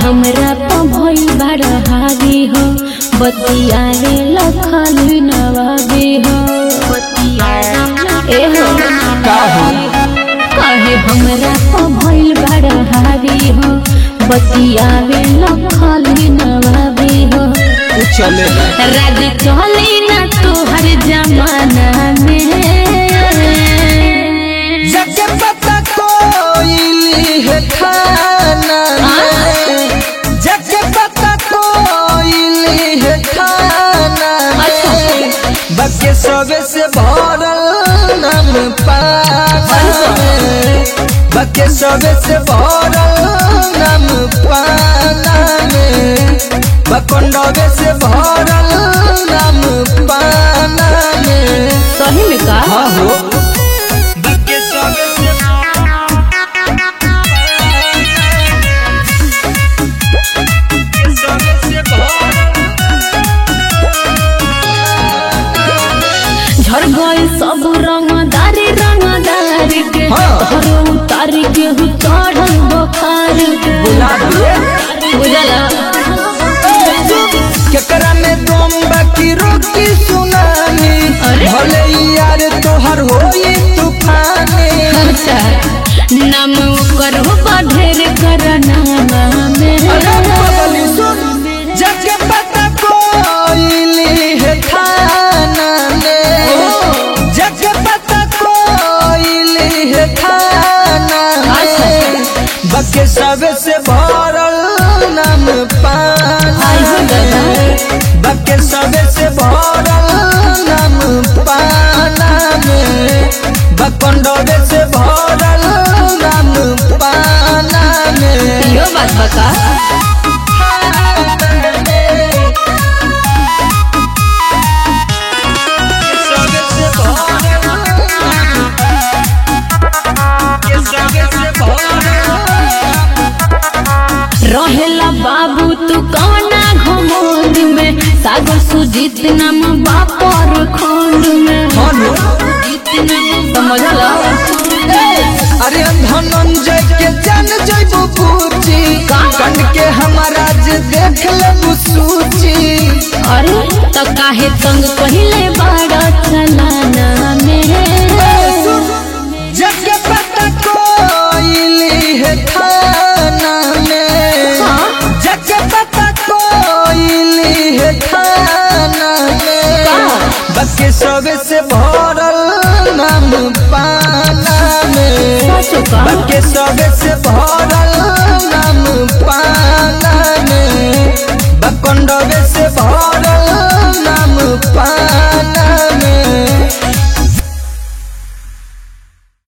हमरा तो भइल बड़ हावी हो बतियावे लखली नवाबी हो काहे हमरा तो भइल बड़ हावी हो बतियावे लखली नवाबी हो चले राज चली ना तोहर जमाना में जके पता कोई है खाना में जके पता कोई है खाना में बके सबे से भरल नाम पाना में बके सबे से भरल नाम पाना में बकंडवे से भरल नाम पाना में सही में का हाँ हो बके सबे से झड़ गए सब रंगदारी के हर उतारी के हु चढ़ल बुखार के बुला दिए बुझला केकरा में दम बाकी रोकी सुनानी भले यार तोहर होई तूफानी अच्छा नाम ओकर हो ढेर करना में बगली सुन जके पता कोई है थाना में जके पता कोई है थाना में बके सबे से भरल नाम पाना में बके सबे से भरल नाम पाना में बकंडवे से भरल नाम पाना में यो बात बता रहेला बाबू तू कौना घमंड में सागर सुजीत नाम बापर खंड में सुजीत नाम समझला अरे धनंजय के जान जइबो पूछी कंड के हमारा जे देख ले सूची अरे तो काहे संग पहले बाड़ा चलाना में जके पता कोई है थाना में जके पता कोई है थाना में बके सबे से भरल नाम पाना में बके सबे से भरल नाम पाना में